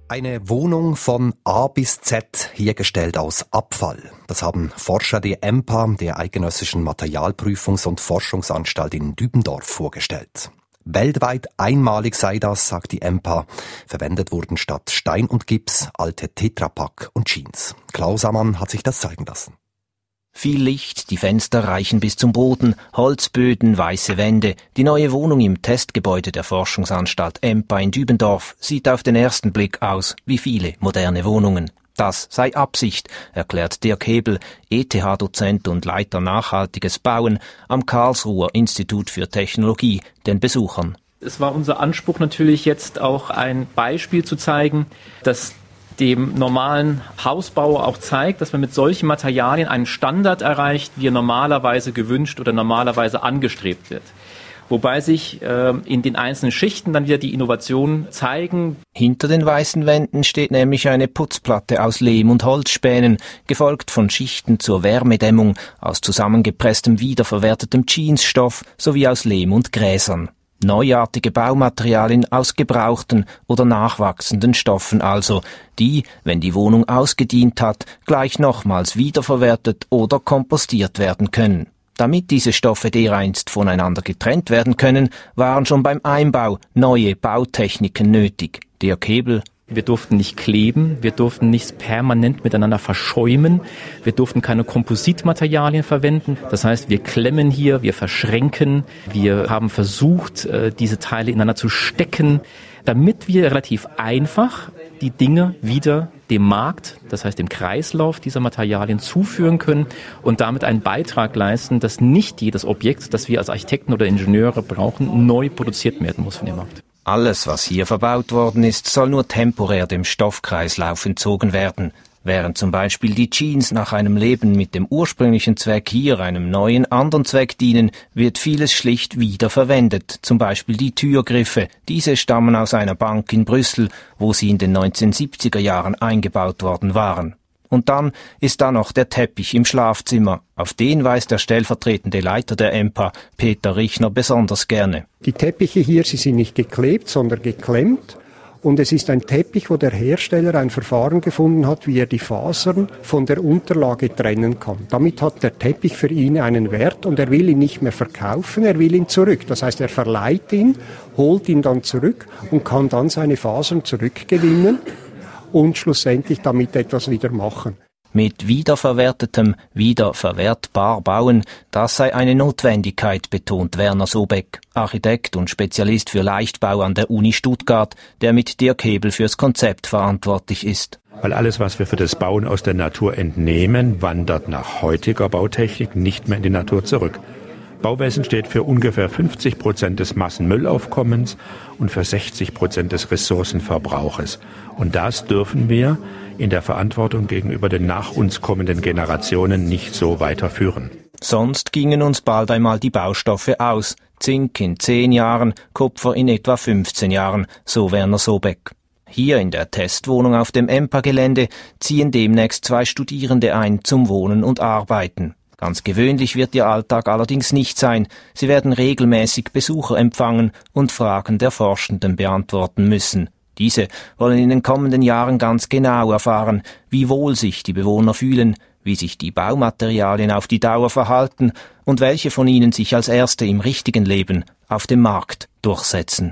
Eine Wohnung von A bis Z, hergestellt aus Abfall. Das haben Forscher der EMPA, der Eidgenössischen Materialprüfungs- und Forschungsanstalt in Dübendorf, vorgestellt. Weltweit einmalig sei das, sagt die EMPA. Verwendet wurden statt Stein und Gips alte Tetrapack und Jeans. Klaus Ammann hat sich das zeigen lassen. Viel Licht, die Fenster reichen bis zum Boden, Holzböden, weiße Wände. Die neue Wohnung im Testgebäude der Forschungsanstalt EMPA in Dübendorf sieht auf den ersten Blick aus wie viele moderne Wohnungen. Das sei Absicht, erklärt Dirk Hebel, ETH-Dozent und Leiter Nachhaltiges Bauen am Karlsruher Institut für Technologie, den Besuchern. Es war unser Anspruch natürlich jetzt auch ein Beispiel zu zeigen, dass dem normalen Hausbauer auch zeigt, dass man mit solchen Materialien einen Standard erreicht, wie er normalerweise gewünscht oder normalerweise angestrebt wird. Wobei sich in den einzelnen Schichten dann wieder die Innovationen zeigen. Hinter den weißen Wänden steht nämlich eine Putzplatte aus Lehm und Holzspänen, gefolgt von Schichten zur Wärmedämmung aus zusammengepresstem wiederverwertetem Jeansstoff sowie aus Lehm und Gräsern. Neuartige Baumaterialien aus gebrauchten oder nachwachsenden Stoffen also, die, wenn die Wohnung ausgedient hat, gleich nochmals wiederverwertet oder kompostiert werden können. Damit diese Stoffe dereinst voneinander getrennt werden können, waren schon beim Einbau neue Bautechniken nötig. Dirk Hebel: Wir durften nicht kleben, wir durften nichts permanent miteinander verschäumen, wir durften keine Kompositmaterialien verwenden. Das heißt, wir klemmen hier, wir verschränken, wir haben versucht, diese Teile ineinander zu stecken, damit wir relativ einfach die Dinge wieder dem Markt, das heißt dem Kreislauf dieser Materialien zuführen können und damit einen Beitrag leisten, dass nicht jedes Objekt, das wir als Architekten oder Ingenieure brauchen, neu produziert werden muss von dem Markt. Alles, was hier verbaut worden ist, soll nur temporär dem Stoffkreislauf entzogen werden. Während zum Beispiel die Jeans nach einem Leben mit dem ursprünglichen Zweck hier einem neuen anderen Zweck dienen, wird vieles schlicht wiederverwendet. Zum Beispiel die Türgriffe. Diese stammen aus einer Bank in Brüssel, wo sie in den 1970er Jahren eingebaut worden waren. Und dann ist da noch der Teppich im Schlafzimmer. Auf den weist der stellvertretende Leiter der EMPA, Peter Richner, besonders gerne. Die Teppiche hier, sie sind nicht geklebt, sondern geklemmt. Und es ist ein Teppich, wo der Hersteller ein Verfahren gefunden hat, wie er die Fasern von der Unterlage trennen kann. Damit hat der Teppich für ihn einen Wert und er will ihn nicht mehr verkaufen, er will ihn zurück. Das heißt, er verleiht ihn, holt ihn dann zurück und kann dann seine Fasern zurückgewinnen und schlussendlich damit etwas wieder machen. Mit wiederverwertetem, wiederverwertbar bauen, das sei eine Notwendigkeit, betont Werner Sobeck, Architekt und Spezialist für Leichtbau an der Uni Stuttgart, der mit Dirk Hebel fürs Konzept verantwortlich ist. Weil alles, was wir für das Bauen aus der Natur entnehmen, wandert nach heutiger Bautechnik nicht mehr in die Natur zurück. Bauwesen steht für ungefähr 50% des Massenmüllaufkommens und für 60% des Ressourcenverbrauches. Und das dürfen wir in der Verantwortung gegenüber den nach uns kommenden Generationen nicht so weiterführen. Sonst gingen uns bald einmal die Baustoffe aus. Zink in 10 Jahren, Kupfer in etwa 15 Jahren, so Werner Sobeck. Hier in der Testwohnung auf dem EMPA-Gelände ziehen demnächst 2 Studierende ein zum Wohnen und Arbeiten. Ganz gewöhnlich wird ihr Alltag allerdings nicht sein. Sie werden regelmäßig Besucher empfangen und Fragen der Forschenden beantworten müssen. Diese wollen in den kommenden Jahren ganz genau erfahren, wie wohl sich die Bewohner fühlen, wie sich die Baumaterialien auf die Dauer verhalten und welche von ihnen sich als erste im richtigen Leben auf dem Markt durchsetzen.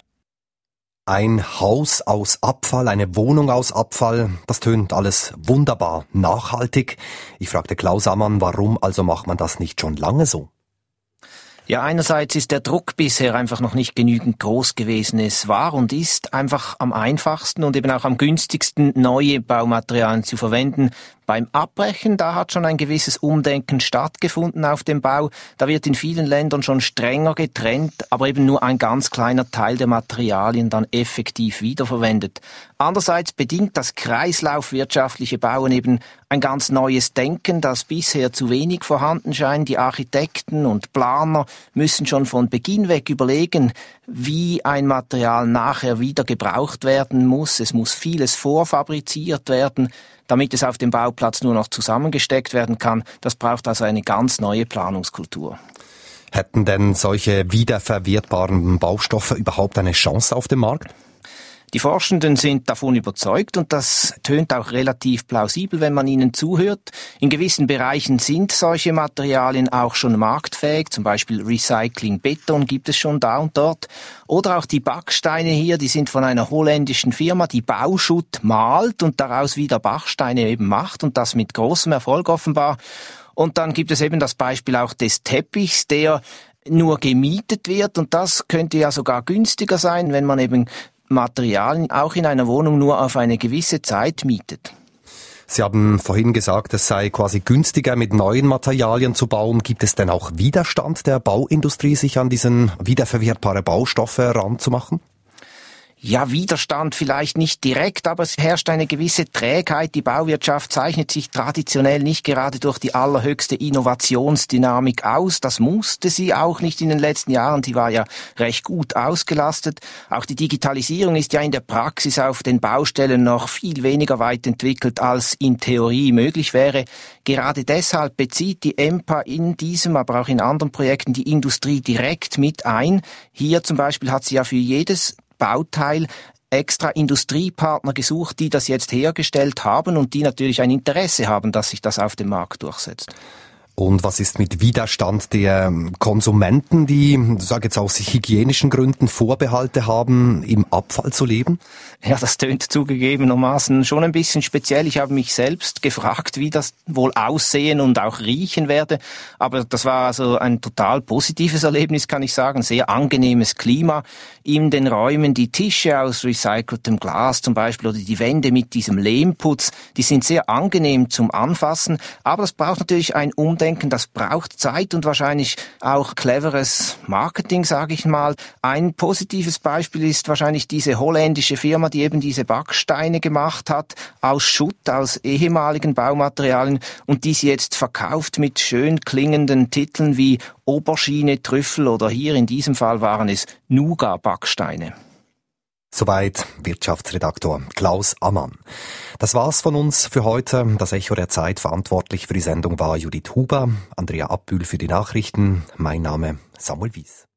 Ein Haus aus Abfall, eine Wohnung aus Abfall, das tönt alles wunderbar nachhaltig. Ich fragte Klaus Ammann, warum also macht man das nicht schon lange so? Ja, einerseits ist der Druck bisher einfach noch nicht genügend groß gewesen. Es war und ist einfach am einfachsten und eben auch am günstigsten, neue Baumaterialien zu verwenden. Beim Abbrechen, da hat schon ein gewisses Umdenken stattgefunden auf dem Bau. Da wird in vielen Ländern schon strenger getrennt, aber eben nur ein ganz kleiner Teil der Materialien dann effektiv wiederverwendet. Andererseits bedingt das kreislaufwirtschaftliche Bauen eben ein ganz neues Denken, das bisher zu wenig vorhanden scheint. Die Architekten und Planer müssen schon von Beginn weg überlegen, wie ein Material nachher wieder gebraucht werden muss. Es muss vieles vorfabriziert werden, damit es auf dem Bauplatz nur noch zusammengesteckt werden kann. Das braucht also eine ganz neue Planungskultur. Hätten denn solche wiederverwertbaren Baustoffe überhaupt eine Chance auf dem Markt? Die Forschenden sind davon überzeugt und das tönt auch relativ plausibel, wenn man ihnen zuhört. In gewissen Bereichen sind solche Materialien auch schon marktfähig, zum Beispiel Recycling-Beton gibt es schon da und dort. Oder auch die Backsteine hier, die sind von einer holländischen Firma, die Bauschutt malt und daraus wieder Backsteine eben macht und das mit großem Erfolg offenbar. Und dann gibt es eben das Beispiel auch des Teppichs, der nur gemietet wird und das könnte ja sogar günstiger sein, wenn man eben Materialien auch in einer Wohnung nur auf eine gewisse Zeit mietet. Sie haben vorhin gesagt, es sei quasi günstiger, mit neuen Materialien zu bauen. Gibt es denn auch Widerstand der Bauindustrie, sich an diesen wiederverwertbare Baustoffe ranzumachen? Ja, Widerstand vielleicht nicht direkt, aber es herrscht eine gewisse Trägheit. Die Bauwirtschaft zeichnet sich traditionell nicht gerade durch die allerhöchste Innovationsdynamik aus. Das musste sie auch nicht in den letzten Jahren. Sie war ja recht gut ausgelastet. Auch die Digitalisierung ist ja in der Praxis auf den Baustellen noch viel weniger weit entwickelt, als in Theorie möglich wäre. Gerade deshalb bezieht die EMPA in diesem, aber auch in anderen Projekten die Industrie direkt mit ein. Hier zum Beispiel hat sie ja für jedes Bauteil extra Industriepartner gesucht, die das jetzt hergestellt haben und die natürlich ein Interesse haben, dass sich das auf dem Markt durchsetzt. Und was ist mit Widerstand der Konsumenten, die, sage jetzt aus hygienischen Gründen, Vorbehalte haben, im Abfall zu leben? Ja, das tönt zugegebenermaßen schon ein bisschen speziell. Ich habe mich selbst gefragt, wie das wohl aussehen und auch riechen werde. Aber das war also ein total positives Erlebnis, kann ich sagen. Sehr angenehmes Klima in den Räumen. Die Tische aus recyceltem Glas zum Beispiel oder die Wände mit diesem Lehmputz, die sind sehr angenehm zum Anfassen. Aber das braucht natürlich ein Umdenken. Das braucht Zeit und wahrscheinlich auch cleveres Marketing, sage ich mal. Ein positives Beispiel ist wahrscheinlich diese holländische Firma, die eben diese Backsteine gemacht hat, aus Schutt, aus ehemaligen Baumaterialien und die sie jetzt verkauft mit schön klingenden Titeln wie Aubergine, Trüffel oder hier in diesem Fall waren es Nougat-Backsteine. Soweit Wirtschaftsredaktor Klaus Ammann. Das war's von uns für heute. Das Echo der Zeit. Verantwortlich für die Sendung war Judith Huber, Andrea Abbühl für die Nachrichten. Mein Name Samuel Wies.